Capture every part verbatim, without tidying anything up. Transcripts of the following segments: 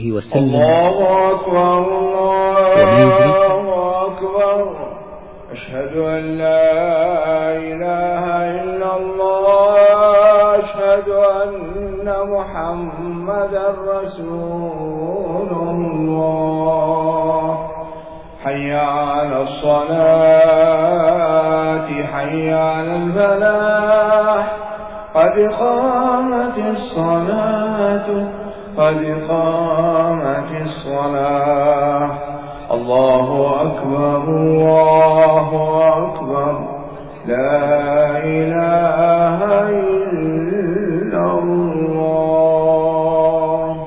وسلم. الله أكبر الله أكبر، أشهد أن لا إله إلا الله، أشهد أن محمدا رسول الله. حي على الصلاة، حي على الفلاح، قد قامت الصلاة قد قامت الصلاة. الله أكبر الله أكبر، لا إله إلا الله.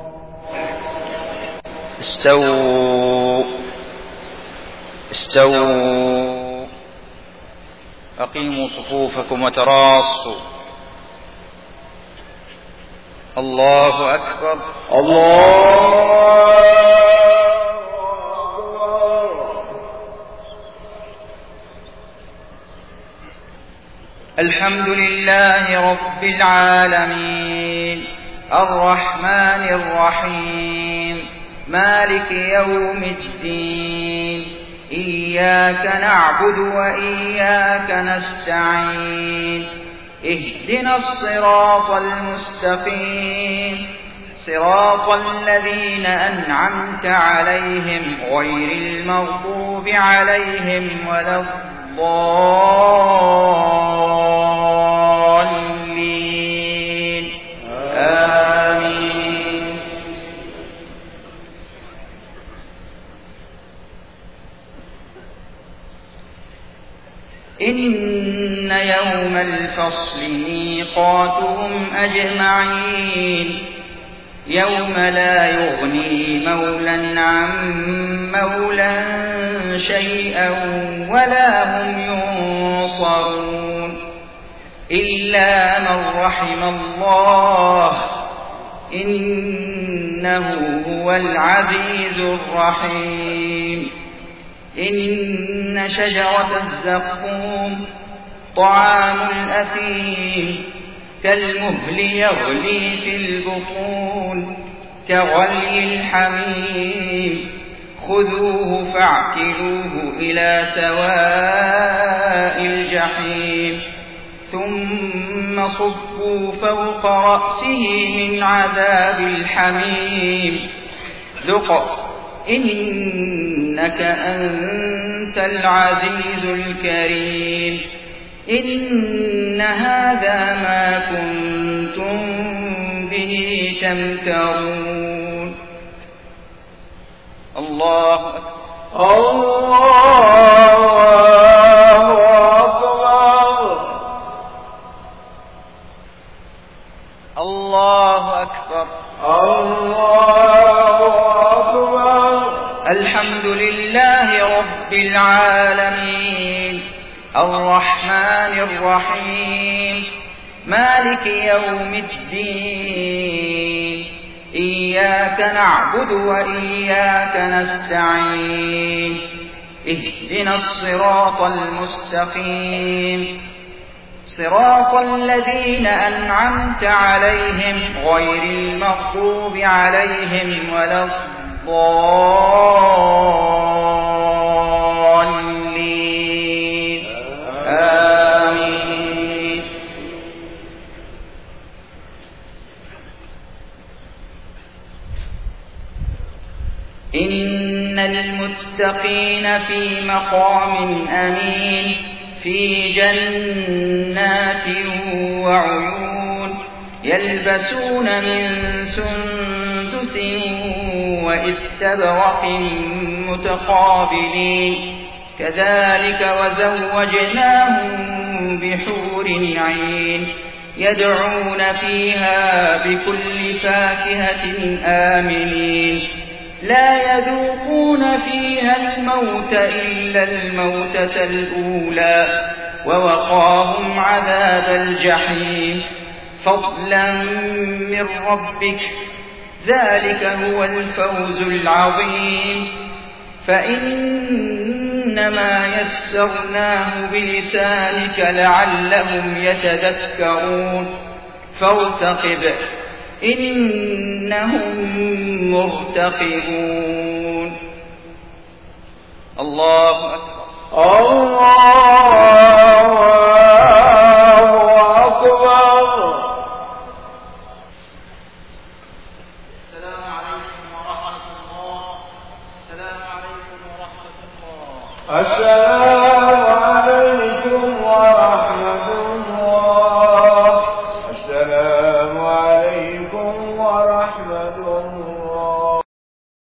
استووا استووا أقيموا صفوفكم وتراصوا. الله أكبر الله أكبر. الحمد لله رب العالمين، الرحمن الرحيم، مالك يوم الدين، إياك نعبد وإياك نستعين، اهدنا الصراط المستقيم، صراط الذين أنعمت عليهم غير المغضوب عليهم ولا الضالين. آمين. إن يوم الفصل ميقاتهم أجمعين، يوم لا يغني مولى عن مولى شيئا ولا هم ينصرون، إلا من رحم الله، إنه هو العزيز الرحيم. إن شجرة الزقوم طعام الأثيم، كالمهل يغلي في البطون، كغلي الحميم، خذوه فاعتلوه إلى سواء الجحيم، ثم صبوا فوق رأسه من عذاب الحميم، ذق إنك أنت العزيز الكريم. إن هذا ما كنتم به تمترون. الله الله أكبر الله أكبر الله أكبر. الحمد لله رب العالمين، الرحمن الرحيم، مالك يوم الدين، إياك نعبد وإياك نستعين، اهدنا الصراط المستقيم، صراط الذين أنعمت عليهم غير المغضوب عليهم ولا الضالين. آمين. إن المتقين في مقام أمين، في جنات وعيون، يلبسون من سندس واستبرق متقابلين، كذلك وزوجناهم بحور عين، يدعون فيها بكل فاكهة آمنين، لا يذوقون فيها الموت إلا الموتة الأولى، ووقاهم عذاب الجحيم، فضلا من ربك، ذلك هو الفوز العظيم. فإنما يسرناه بلسانك لعلهم يتذكرون، فارتقب إنهم مرتقبون. الله أكبر. الله أكبر. السلام عليكم ورحمة الله. السلام عليكم ورحمة الله. السلام